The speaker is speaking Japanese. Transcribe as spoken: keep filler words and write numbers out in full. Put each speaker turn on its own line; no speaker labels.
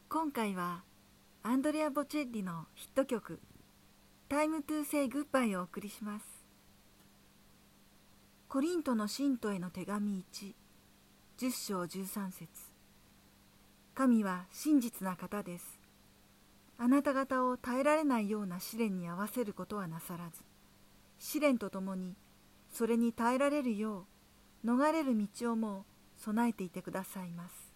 今回はアンドレア・ボチェッリのヒット曲「Time to Say Goodbye」をお送りします。コリントの信徒への手紙いち、じゅっ章じゅうさん節。神は真実な方です。あなた方を耐えられないような試練に合わせることはなさらず、試練とともにそれに耐えられるよう逃れる道をも備えていてくださいます。